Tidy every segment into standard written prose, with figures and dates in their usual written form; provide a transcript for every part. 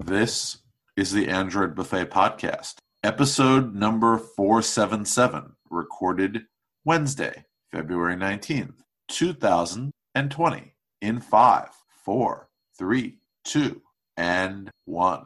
This is the Android Buffet Podcast, episode number 477, recorded Wednesday, February 19th, 2020, in 5, 4, 3, 2, and 1.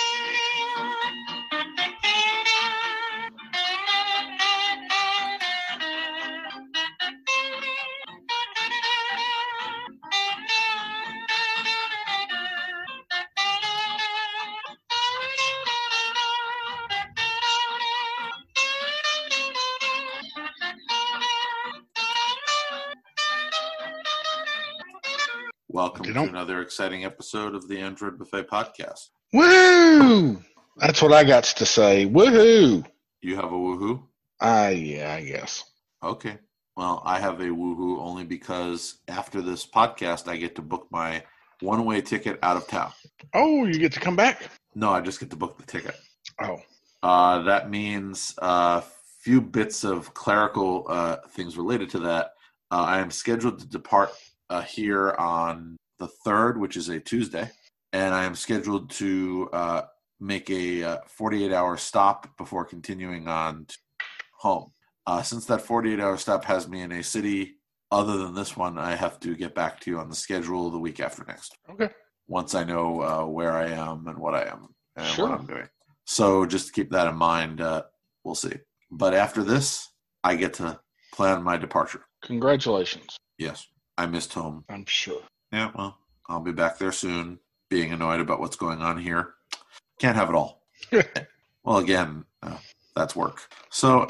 Welcome to another exciting episode of the Android Buffet Podcast. Woohoo! That's what I got to say. Woohoo! You have a woohoo? Yeah, I guess. Okay. Well, I have a woohoo only because after this podcast, I get to book my one-way ticket out of town. Oh, you get to come back? No, I just get to book the ticket. Oh. That means a few bits of clerical things related to that. I am scheduled to depart here on the 3rd, which is a Tuesday, and I am scheduled to make a 48-hour stop before continuing on to home. Since that 48-hour stop has me in a city other than this one, I have to get back to you on the schedule the week after next. Okay. Once I know where I am and what I am and Sure. what I'm doing. So just keep that in mind. We'll see. But after this, I get to plan my departure. Congratulations. Yes. I missed home. I'm sure. Yeah, well, I'll be back there soon, being annoyed about what's going on here. Can't have it all. Well, again, that's work. So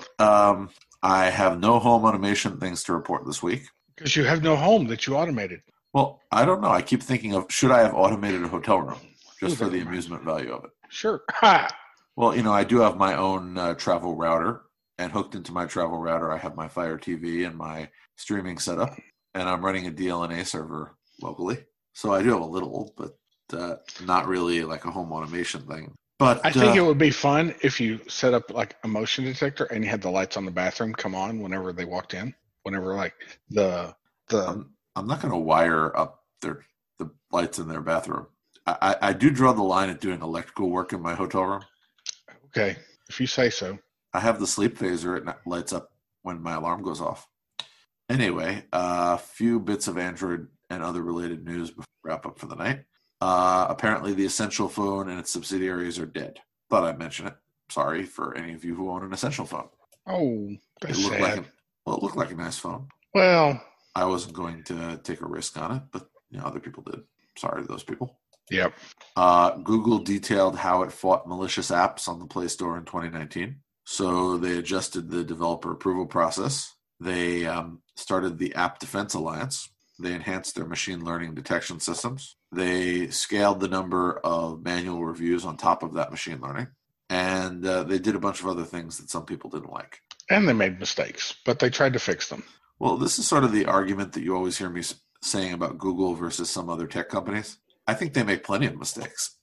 I have no home automation things to report this week. Because you have no home that you automated. Well, I don't know. I keep thinking of, should I have automated a hotel room just for the amusement value of it? Sure. Well, I do have my own travel router, and hooked into my travel router, I have my Fire TV and my streaming setup. And I'm running a DLNA server locally. So I do have a little, but not really like a home automation thing. But I think it would be fun if you set up like a motion detector and you had the lights on the bathroom come on whenever they walked in. Whenever like the I'm not going to wire up the lights in their bathroom. I do draw the line at doing electrical work in my hotel room. Okay, if you say so. I have the sleep phaser. It lights up when my alarm goes off. Anyway, a few bits of Android and other related news before we wrap up for the night. Apparently, the Essential phone and its subsidiaries are dead. Thought I'd mention it. Sorry for any of you who own an Essential phone. Oh, that's it looked sad. It looked like a nice phone. Well, I wasn't going to take a risk on it, but other people did. Sorry to those people. Yep. Google detailed how it fought malicious apps on the Play Store in 2019. So they adjusted the developer approval process. They started the App Defense Alliance. They enhanced their machine learning detection systems. They scaled the number of manual reviews on top of that machine learning. And they did a bunch of other things that some people didn't like. And they made mistakes, but they tried to fix them. Well, this is sort of the argument that you always hear me saying about Google versus some other tech companies. I think they make plenty of mistakes.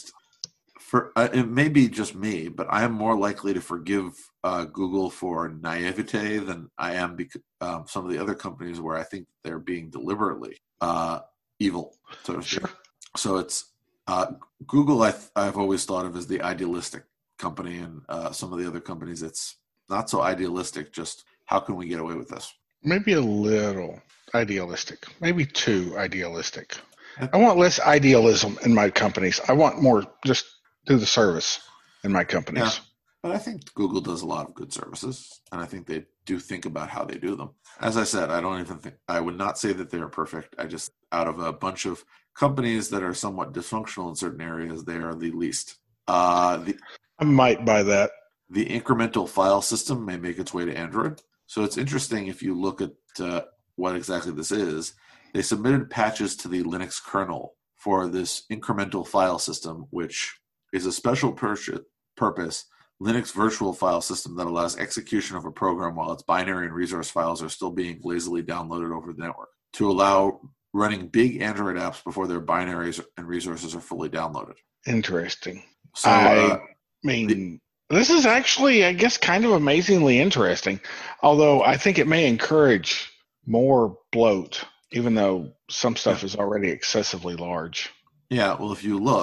It may be just me, but I am more likely to forgive Google for naivete than I am some of the other companies where I think they're being deliberately evil, so to speak. Sure. So it's Google. I've always thought of as the idealistic company, and some of the other companies, it's not so idealistic. Just how can we get away with this? Maybe a little idealistic. Maybe too idealistic. I want less idealism in my companies. I want more just do the service in my companies. Yeah, but I think Google does a lot of good services, and I think they do think about how they do them. As I said, I would not say that they are perfect. I just, out of a bunch of companies that are somewhat dysfunctional in certain areas, they are the least. I might buy that. The incremental file system may make its way to Android. So it's interesting if you look at what exactly this is. They submitted patches to the Linux kernel for this incremental file system, which is a special purpose Linux virtual file system that allows execution of a program while its binary and resource files are still being lazily downloaded over the network, to allow running big Android apps before their binaries and resources are fully downloaded. Interesting. So, this is actually, I guess, kind of amazingly interesting, although I think it may encourage more bloat, even though some stuff is already excessively large. Yeah, well, if you look,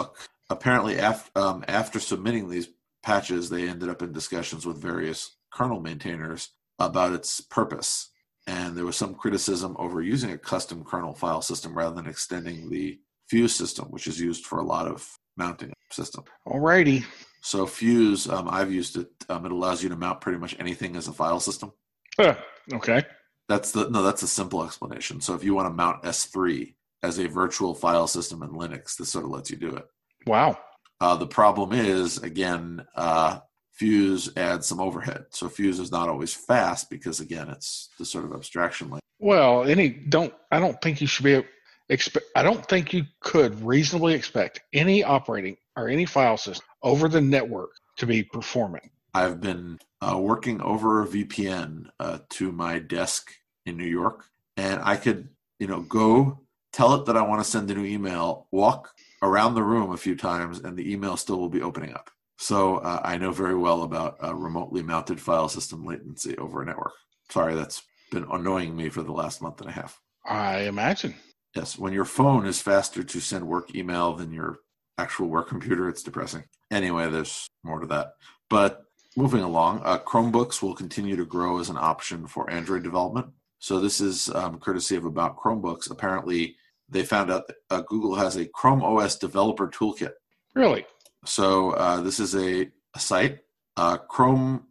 apparently after submitting these patches, they ended up in discussions with various kernel maintainers about its purpose. And there was some criticism over using a custom kernel file system rather than extending the Fuse system, which is used for a lot of mounting systems. Alrighty. So Fuse, I've used it. It allows you to mount pretty much anything as a file system. Okay. That's a simple explanation. So if you want to mount S3 as a virtual file system in Linux, this sort of lets you do it. Wow. The problem is, again, Fuse adds some overhead. So Fuse is not always fast because, again, it's the sort of abstraction layer. Well, I don't think you should be. I don't think you could reasonably expect any operating or any file system over the network to be performant. I've been working over a VPN to my desk in New York, and I could, go tell it that I want to send a new email, walk around the room a few times, and the email still will be opening up. So I know very well about remotely mounted file system latency over a network. Sorry, that's been annoying me for the last month and a half. I imagine. Yes, when your phone is faster to send work email than your actual work computer, it's depressing. Anyway, there's more to that. But moving along, Chromebooks will continue to grow as an option for Android development. So this is courtesy of About Chromebooks. Apparently, they found out that Google has a Chrome OS developer toolkit. Really? So this is a site, Chrome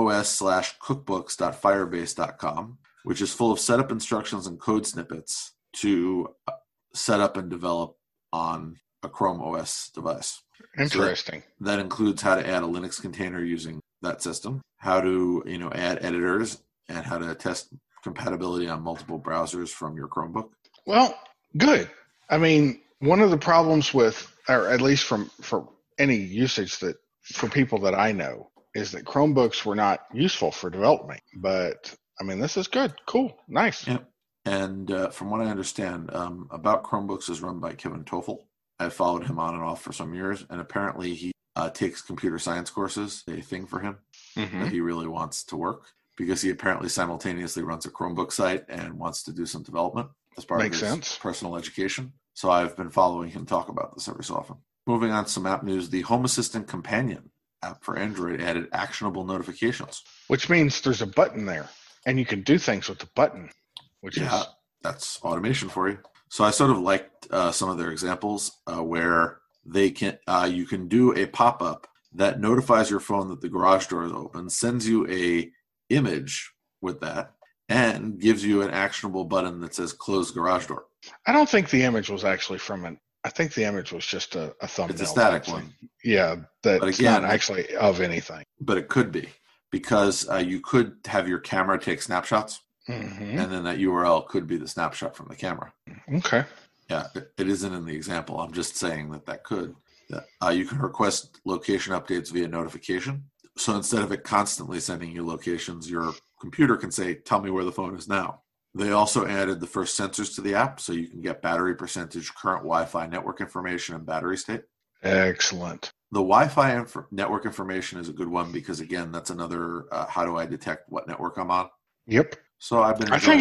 OS/cookbooks.firebase.com, which is full of setup instructions and code snippets to set up and develop on a Chrome OS device. Interesting. So that includes how to add a Linux container using that system, how to add editors, and how to test compatibility on multiple browsers from your Chromebook. Well, good. I mean, one of the problems with, or at least for any usage that for people that I know, is that Chromebooks were not useful for development. But I mean, this is good. Cool. Nice. Yeah. And from what I understand, About Chromebooks is run by Kevin Toffel. I followed him on and off for some years, and apparently he takes computer science courses, a thing for him that he really wants to work, because he apparently simultaneously runs a Chromebook site and wants to do some development as part of his personal education. So I've been following him talk about this every so often. Moving on to some app news, the Home Assistant Companion app for Android added actionable notifications. Which means there's a button there, and you can do things with the button. That's automation for you. So I sort of liked some of their examples where you can do a pop-up that notifies your phone that the garage door is open, sends you a image with that, and gives you an actionable button that says close garage door. I don't think the image was actually I think the image was just a thumbnail. It's a static one. Yeah, that's not actually of anything. But it could be, because you could have your camera take snapshots. And then that URL could be the snapshot from the camera. Okay. Yeah, it isn't in the example. I'm just saying that could. You can request location updates via notification. So instead of it constantly sending you locations, your computer can say, tell me where the phone is now. They also added the first sensors to the app, so you can get battery percentage, current Wi-Fi network information, and battery state. Excellent. The Wi-Fi network information is a good one because, again, that's another how do I detect what network I'm on? Yep. So I've been. I think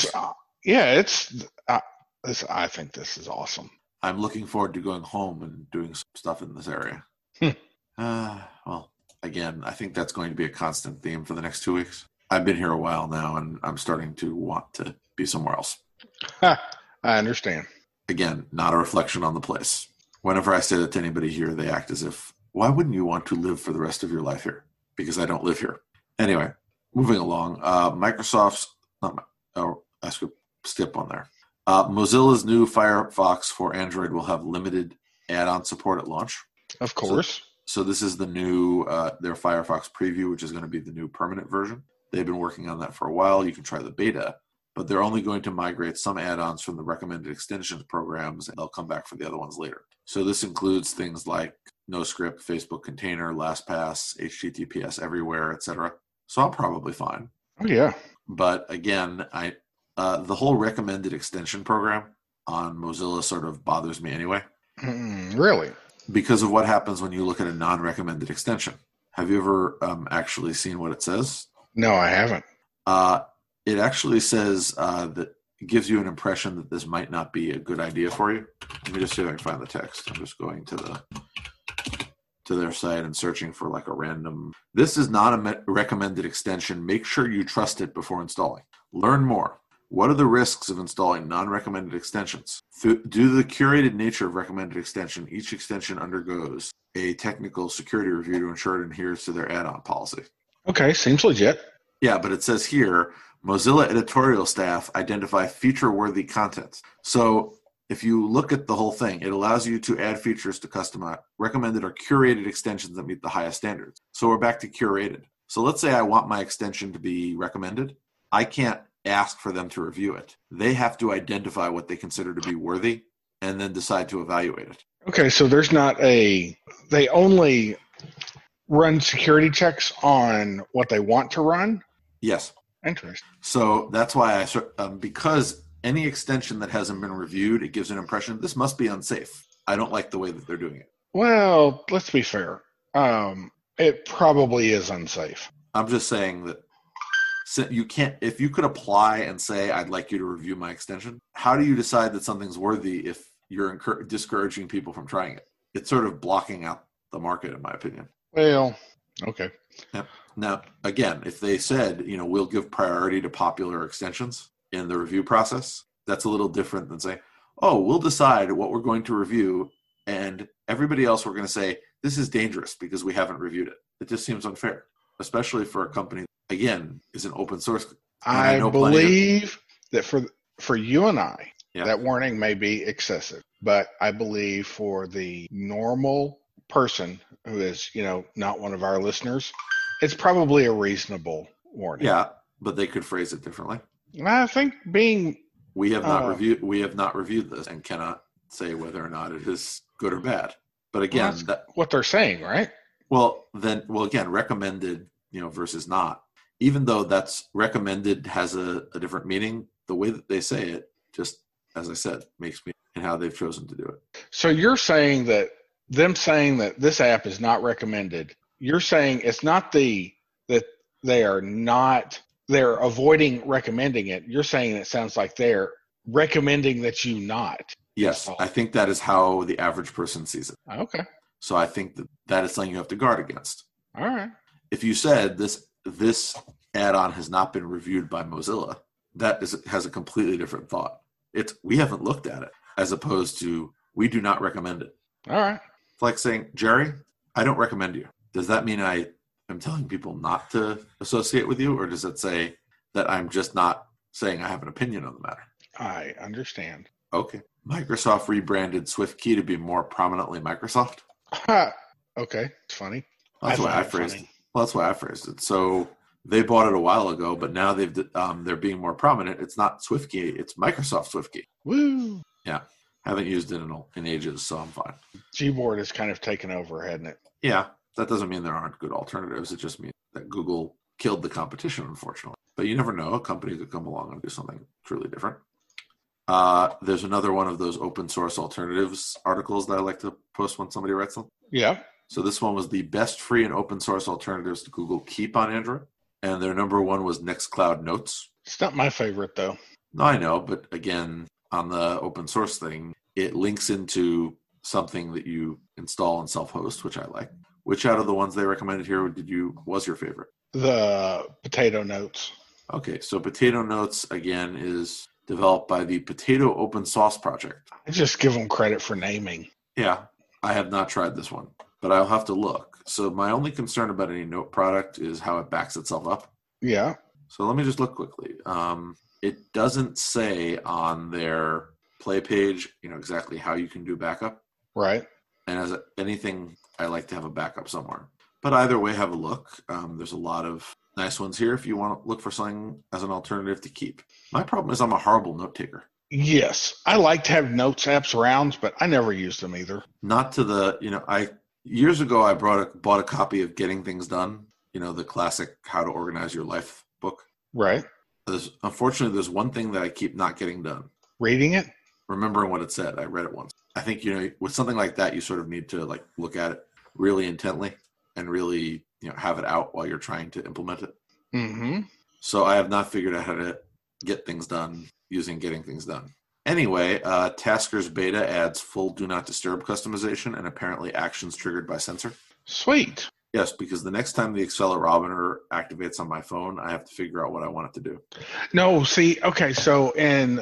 I think this is awesome. I'm looking forward to going home and doing some stuff in this area. Well, again, I think that's going to be a constant theme for the next 2 weeks. I've been here a while now, and I'm starting to want to be somewhere else. I understand. Again, not a reflection on the place. Whenever I say that to anybody here, they act as if, why wouldn't you want to live for the rest of your life here? Because I don't live here. Anyway, moving along, Microsoft's, I skip on there. Mozilla's new Firefox for Android will have limited add-on support at launch. Of course. So this is the new, their Firefox preview, which is going to be the new permanent version. They've been working on that for a while. You can try the beta, but they're only going to migrate some add-ons from the recommended extensions programs, and they'll come back for the other ones later. So this includes things like NoScript, Facebook Container, LastPass, HTTPS Everywhere, etc. So I'm probably fine. Oh, yeah. But again, the whole recommended extension program on Mozilla sort of bothers me anyway. Really? Because of what happens when you look at a non-recommended extension. Have you ever actually seen what it says? No, I haven't. It actually says that it gives you an impression that this might not be a good idea for you. Let me just see if I can find the text. I'm just going to their site and searching for like a random. This is not a recommended extension. Make sure you trust it before installing. Learn more. What are the risks of installing non-recommended extensions? Due to the curated nature of recommended extension, each extension undergoes a technical security review to ensure it adheres to their add-on policy. Okay, seems legit. Yeah, but it says here, Mozilla editorial staff identify feature-worthy content. So if you look at the whole thing, it allows you to add features to customize recommended or curated extensions that meet the highest standards. So we're back to curated. So let's say I want my extension to be recommended. I can't ask for them to review it. They have to identify what they consider to be worthy and then decide to evaluate it. Okay, so there's not they only run security checks on what they want to run? Yes. Interesting. So that's why because any extension that hasn't been reviewed, it gives an impression this must be unsafe. I don't like the way that they're doing it. Well, let's be fair. It probably is unsafe. I'm just saying that you can't, if you could apply and say, I'd like you to review my extension, how do you decide that something's worthy if you're discouraging people from trying it? It's sort of blocking out the market, in my opinion. Well, okay. Yeah. Now, again, if they said, we'll give priority to popular extensions in the review process, that's a little different than saying, we'll decide what we're going to review, and everybody else we're going to say, this is dangerous because we haven't reviewed it. It just seems unfair, especially for a company, again, is an open source. I believe that for you and I, that warning may be excessive, but I believe for the normal person who is, not one of our listeners, it's probably a reasonable warning. Yeah, but they could phrase it differently. I think we have not reviewed this and cannot say whether or not it is good or bad. But again, that's what they're saying, right? Well, again, recommended, versus not. Even though that's recommended has a different meaning, the way that they say it, just as I said, makes me and how they've chosen to do it. So you're saying that them saying that this app is not recommended, you're saying it's not that they're avoiding recommending it. You're saying it sounds like they're recommending that you not. Yes, I think that is how the average person sees it. Okay. So I think that is something you have to guard against. All right. If you said this add-on has not been reviewed by Mozilla, has a completely different thought. We haven't looked at it, as opposed to we do not recommend it. All right. It's like saying, Jerry, I don't recommend you. Does that mean I am telling people not to associate with you, or does it say that I'm just not saying I have an opinion on the matter? I understand. Okay. Microsoft rebranded SwiftKey to be more prominently Microsoft. Okay, it's funny. That's why I phrased it. Well, that's why I phrased it. So they bought it a while ago, but now they're being more prominent. It's not SwiftKey; it's Microsoft SwiftKey. Woo! Yeah, haven't used it in ages, so I'm fine. Gboard has kind of taken over, hasn't it? Yeah, that doesn't mean there aren't good alternatives. It just means that Google killed the competition, unfortunately. But you never know; a company could come along and do something truly different. There's another one of those open source alternatives articles that I like to post when somebody writes them. Yeah. So this one was the best free and open source alternatives to Google Keep on Android. And their number one was Nextcloud Notes. It's not my favorite, though. No, I know. But again, on the open source thing, it links into something that you install and self-host, which I like. Which out of the ones they recommended here was your favorite? The Potato Notes. Okay, so Potato Notes, again, is developed by the Potato Open Source Project. I just give them credit for naming. Yeah, I have not tried this one, but I'll have to look. So my only concern about any Note product is how it backs itself up. Yeah. So let me just look quickly. It doesn't say on their play page, exactly how you can do backup. Right. And as anything, I like to have a backup somewhere. But either way, have a look. There's a lot of nice ones here if you want to look for something as an alternative to Keep. My problem is I'm a horrible note taker. Yes. I like to have notes apps around, but I never use them either. Not to the, years ago I bought a copy of Getting Things Done, the classic How to Organize Your Life book. Right. Unfortunately, there's one thing that I keep not getting done. Reading it? Remembering what it said. I read it once. I think, with something like that, you sort of need to look at it really intently and really, have it out while you're trying to implement it. Mm-hmm. So I have not figured out how to get things done using getting things done. Anyway, Tasker's beta adds full do not disturb customization and apparently actions triggered by sensor. Sweet. Yes, because the next time the accelerometer activates on my phone, I have to figure out what I want it to do. No, see, okay, so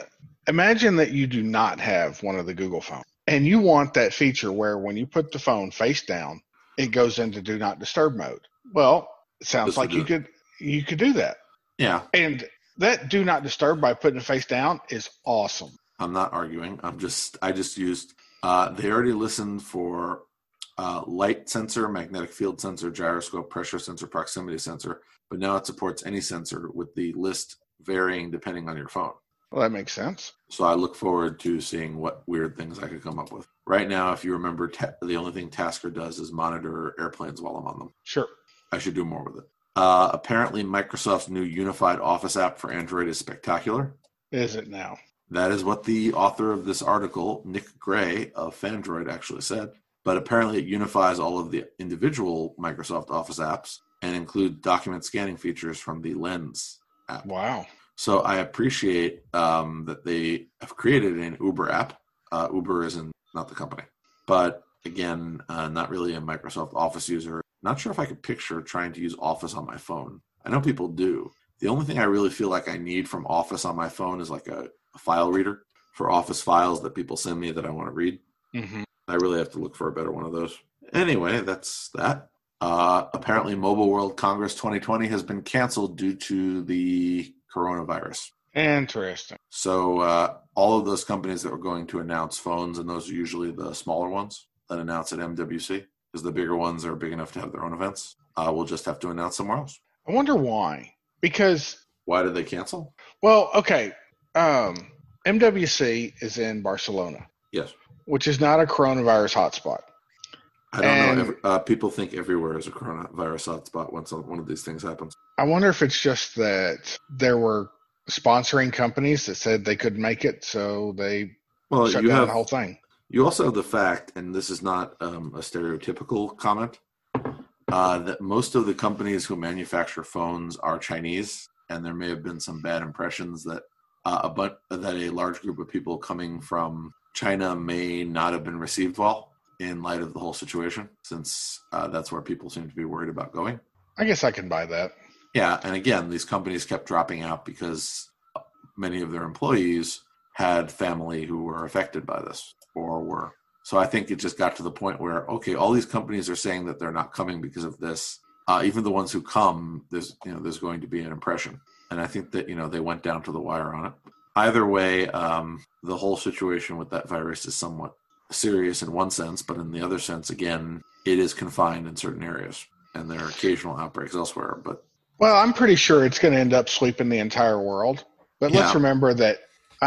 imagine that you do not have one of the Google phones, and you want that feature where when you put the phone face down, it goes into do not disturb mode. Well, it sounds like you could do that. Yeah. And that do not disturb by putting it face down is awesome. I'm not arguing. I just used they already listened for light sensor, magnetic field sensor, gyroscope, pressure sensor, proximity sensor, but now it supports any sensor with the list varying depending on your phone. Well, that makes sense. So I look forward to seeing what weird things I could come up with. Right now, if you remember, the only thing Tasker does is monitor airplanes while I'm on them. Sure. I should do more with it. Apparently, Microsoft's new unified Office app for Android is spectacular. Is it now? That is what the author of this article, Nick Gray of Fandroid, actually said. But apparently it unifies all of the individual Microsoft Office apps and includes document scanning features from the Lens app. Wow. So I appreciate that they have created an Uber app. Uber isn't not the company. But again, not really a Microsoft Office user. Not sure if I could picture trying to use Office on my phone. I know people do. The only thing I really feel like I need from Office on my phone is like a file reader for Office files that people send me that I want to read. Mm-hmm. I really have to look for a better one of those. Anyway, that's that. Apparently, Mobile World Congress 2020 has been canceled due to the coronavirus. Interesting. So all of those companies that were going to announce phones, and those are usually the smaller ones that announce at MWC, because the bigger ones are big enough to have their own events, we'll just have to announce somewhere else. I wonder why. Because... Why did they cancel? Well, okay. MWC is in Barcelona. Yes. Which is not a coronavirus hotspot. I don't know. People think everywhere is a coronavirus hotspot once one of these things happens. I wonder if it's just that there were sponsoring companies that said they couldn't make it, so they shut down the whole thing. You also have the fact, and this is not a stereotypical comment, that most of the companies who manufacture phones are Chinese, and there may have been some bad impressions that a large group of people coming from China may not have been received well in light of the whole situation, since that's where people seem to be worried about going. I guess I can buy that. Yeah, and again, these companies kept dropping out because many of their employees had family who were affected by this or were. So I think it just got to the point where, okay, all these companies are saying that they're not coming because of this. Even the ones who come, there's going to be an impression. And I think that, they went down to the wire on it. Either way, the whole situation with that virus is somewhat serious in one sense, but in the other sense, again, it is confined in certain areas, and there are occasional outbreaks elsewhere. But well, I'm pretty sure it's going to end up sweeping the entire world. But let's remember that,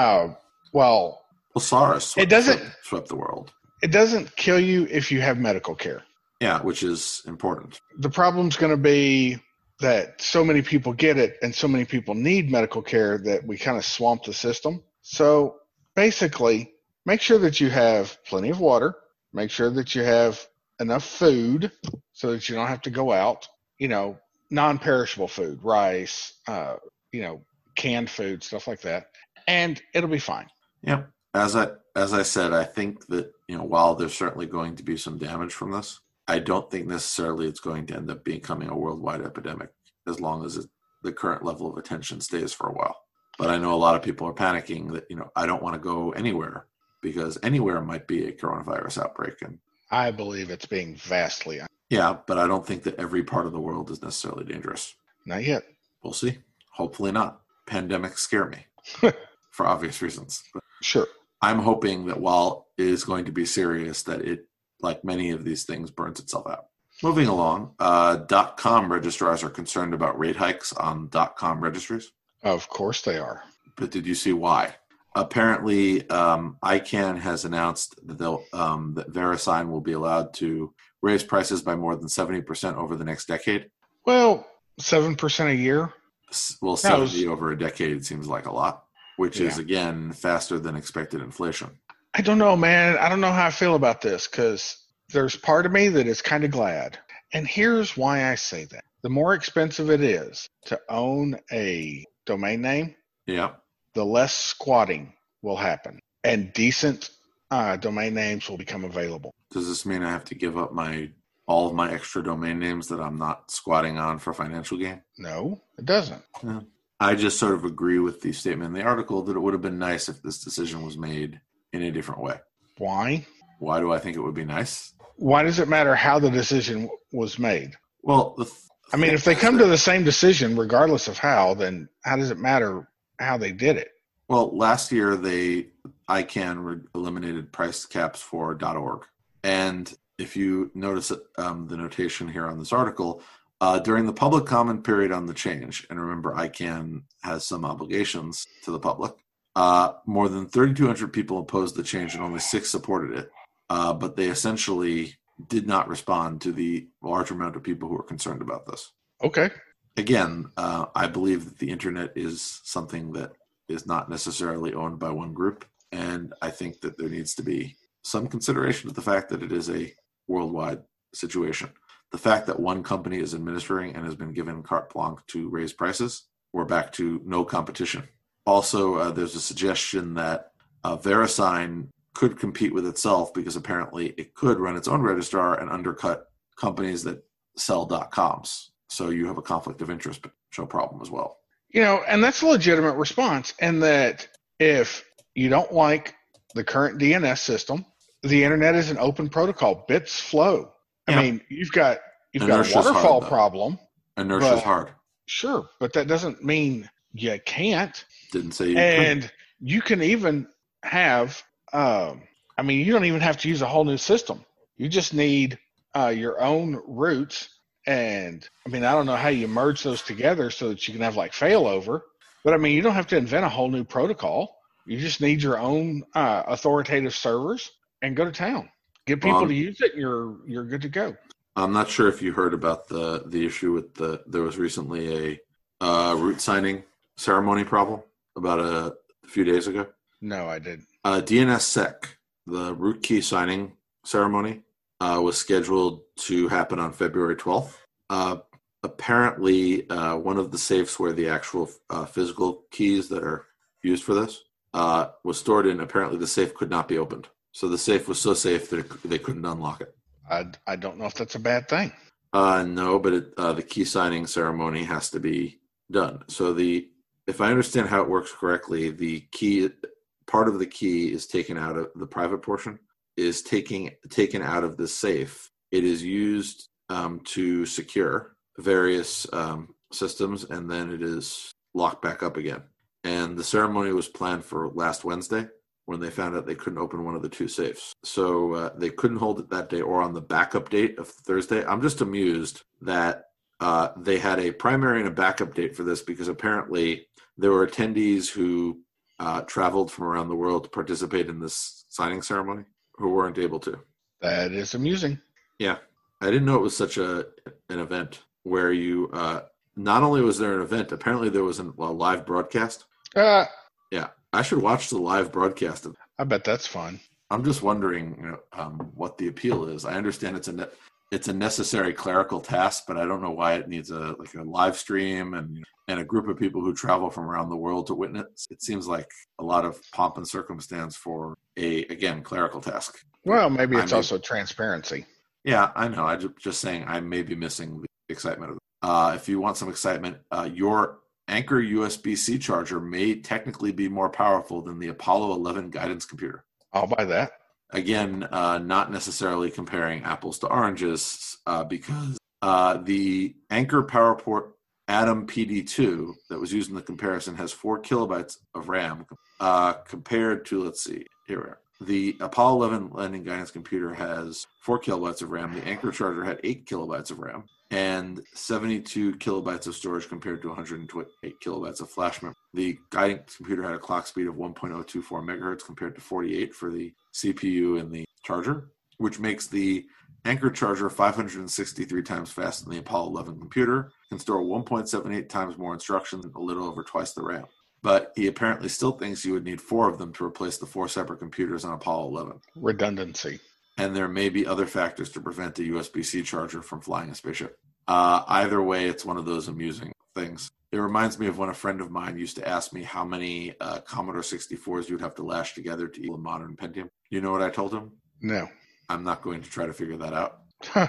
SARS swept the world. It doesn't kill you if you have medical care. Yeah, which is important. The problem's going to be that so many people get it and so many people need medical care that we kind of swamp the system. So basically, make sure that you have plenty of water. Make sure that you have enough food so that you don't have to go out. Non-perishable food, rice, canned food, stuff like that. And it'll be fine. Yeah. As I said, I think that, while there's certainly going to be some damage from this, I don't think necessarily it's going to end up becoming a worldwide epidemic as long as the current level of attention stays for a while. But I know a lot of people are panicking that, I don't want to go anywhere because anywhere might be a coronavirus outbreak. And I believe it's being vastly. Yeah, but I don't think that every part of the world is necessarily dangerous. Not yet. We'll see. Hopefully not. Pandemics scare me for obvious reasons. But sure. I'm hoping that while it is going to be serious, that it, like many of these things, burns itself out. Moving along, .com registrars are concerned about rate hikes on .com registries. Of course they are. But did you see why? Apparently, ICANN has announced that that VeriSign will be allowed to raise prices by more than 70% over the next decade. Well, 7% a year? Well, 70 over a decade seems like a lot, which is, again, faster than expected inflation. I don't know, man. I don't know how I feel about this because there's part of me that is kind of glad. And here's why I say that. The more expensive it is to own a domain name, the less squatting will happen, and decent domain names will become available. Does this mean I have to give up all of my extra domain names that I'm not squatting on for financial gain? No, it doesn't. Yeah. I just sort of agree with the statement in the article that it would have been nice if this decision was made in a different way. Why? Why do I think it would be nice? Why does it matter how the decision was made? Well, if they come to the same decision, regardless of how, then how does it matter how they did it? Well, last year ICANN eliminated price caps for .org. And if you notice the notation here on this article, during the public comment period on the change, and remember ICANN has some obligations to the public, more than 3,200 people opposed the change and only 6 supported it. But they essentially did not respond to the large amount of people who are concerned about this. Okay. Again, I believe that the internet is something that is not necessarily owned by one group. And I think that there needs to be some consideration of the fact that it is a worldwide situation. The fact that one company is administering and has been given carte blanche to raise prices, we're back to no competition. Also, there's a suggestion that VeriSign could compete with itself because apparently it could run its own registrar and undercut companies that sell .coms. So you have a conflict of interest potential problem as well. And that's a legitimate response. And that if you don't like the current DNS system, the internet is an open protocol. Bits flow. Yeah. I mean, you've got a waterfall problem. Inertia is hard. Sure, but that doesn't mean you can't. Didn't say you and couldn't. You can even have you don't even have to use a whole new system. You just need your own routes. And I don't know how you merge those together so that you can have like failover, but you don't have to invent a whole new protocol. You just need your own authoritative servers and go to town. Get people to use it, and you're good to go. I'm not sure if you heard about the issue with there was recently a root signing ceremony problem about a few days ago. No, I didn't. DNSSEC, the root key signing ceremony, was scheduled to happen on February 12th. Apparently, one of the safes where the actual physical keys that are used for this was stored in, apparently the safe could not be opened. So the safe was so safe that they couldn't unlock it. I don't know if that's a bad thing. No, but the key signing ceremony has to be done. So if I understand how it works correctly, the key part of the key is taken out of the private portion, is taken out of the safe. It is used to secure various systems, and then it is locked back up again. And the ceremony was planned for last Wednesday when they found out they couldn't open one of the 2 safes. So they couldn't hold it that day or on the backup date of Thursday. I'm just amused that they had a primary and a backup date for this because apparently there were attendees who traveled from around the world to participate in this signing ceremony who weren't able to. That is amusing. Yeah. I didn't know it was such an event where you not only was there an event, apparently there was a live broadcast. Yeah. I should watch the live broadcast. I bet that's fun. I'm just wondering what the appeal is. I understand it's a necessary clerical task, but I don't know why it needs a live stream and a group of people who travel from around the world to witness. It seems like a lot of pomp and circumstance for again, clerical task. Well, maybe it's also transparency. Yeah, I know. I'm just saying I may be missing the excitement of it. If you want some excitement, your Anchor USB-C charger may technically be more powerful than the Apollo 11 guidance computer. I'll buy that. Again, not necessarily comparing apples to oranges because the Anchor PowerPort Atom PD2 that was used in the comparison has 4 kilobytes of RAM compared to, let's see, here we are. The Apollo 11 landing guidance computer has 4 kilobytes of RAM. The Anchor charger had 8 kilobytes of RAM and 72 kilobytes of storage compared to 128 kilobytes of flash memory. The guidance computer had a clock speed of 1.024 megahertz compared to 48 for the CPU in the charger, which makes the Anchor charger 563 times faster than the Apollo 11 computer, can store 1.78 times more instructions and a little over twice the RAM. But he apparently still thinks you would need 4 of them to replace the 4 separate computers on Apollo 11. Redundancy. And there may be other factors to prevent a USB-C charger from flying a spaceship. Either way, it's one of those amusing things. It reminds me of when a friend of mine used to ask me how many Commodore 64s you would have to lash together to equal a modern Pentium. You know what I told him? No. I'm not going to try to figure that out. Huh.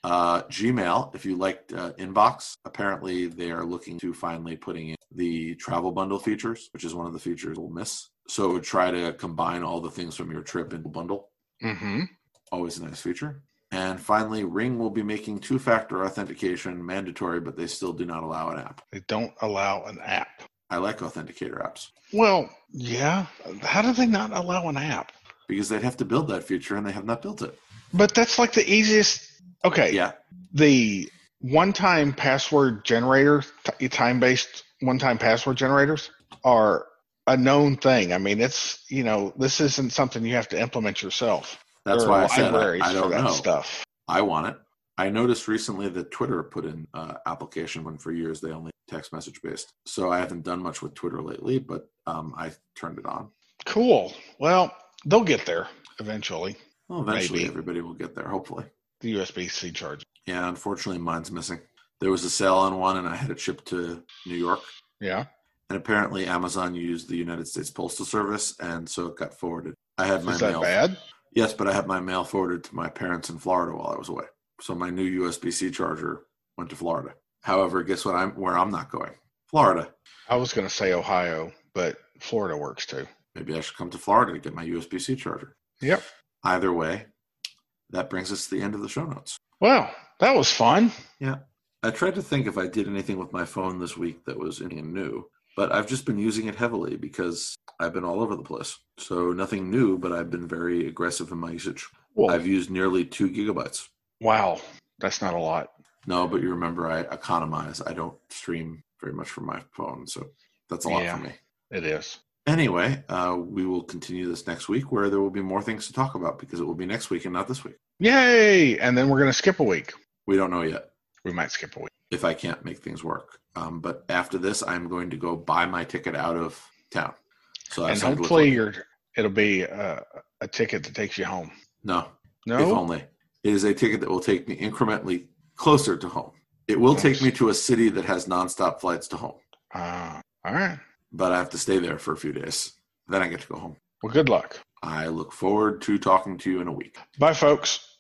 Gmail, if you liked Inbox, apparently they are looking to finally putting in the travel bundle features, which is one of the features we'll miss. So it would try to combine all the things from your trip into a bundle. Mm-hmm. Always a nice feature. And finally, Ring will be making two-factor authentication mandatory, but they still do not allow an app. They don't allow an app. I like authenticator apps. Well, yeah. How do they not allow an app? Because they'd have to build that feature, and they have not built it. But that's like the easiest. Okay. Yeah. The one-time password generator, time-based one-time password generators are a known thing. I mean, it's, this isn't something you have to implement yourself. That's why I said I don't know. Stuff. I want it. I noticed recently that Twitter put in application when for years they only text message based. So I haven't done much with Twitter lately, but I turned it on. Cool. Well, they'll get there eventually. Well, eventually everybody will get there, hopefully. The USB-C charger. Yeah, unfortunately mine's missing. There was a sale on one and I had it shipped to New York. Yeah. And apparently Amazon used the United States Postal Service, and so it got forwarded. I had my mail. Is that bad? Yes, but I had my mail forwarded to my parents in Florida while I was away. So my new USB-C charger went to Florida. However, guess what? Where I'm not going? Florida. I was going to say Ohio, but Florida works too. Maybe I should come to Florida to get my USB-C charger. Yep. Either way, that brings us to the end of the show notes. Well, that was fun. Yeah. I tried to think if I did anything with my phone this week that was anything new, but I've just been using it heavily because I've been all over the place. So nothing new, but I've been very aggressive in my usage. Well, I've used nearly 2 gigabytes. Wow. That's not a lot. No, but you remember I economize. I don't stream very much from my phone, so that's a lot for me. It is. Anyway, we will continue this next week where there will be more things to talk about because it will be next week and not this week. Yay! And then we're going to skip a week. We don't know yet. We might skip a week. If I can't make things work. But after this, I'm going to go buy my ticket out of town. So and hopefully it'll be a ticket that takes you home. No. No? If only. It is a ticket that will take me incrementally closer to home. It will take me to a city that has nonstop flights to home. All right. But I have to stay there for a few days. Then I get to go home. Well, good luck. I look forward to talking to you in a week. Bye, folks.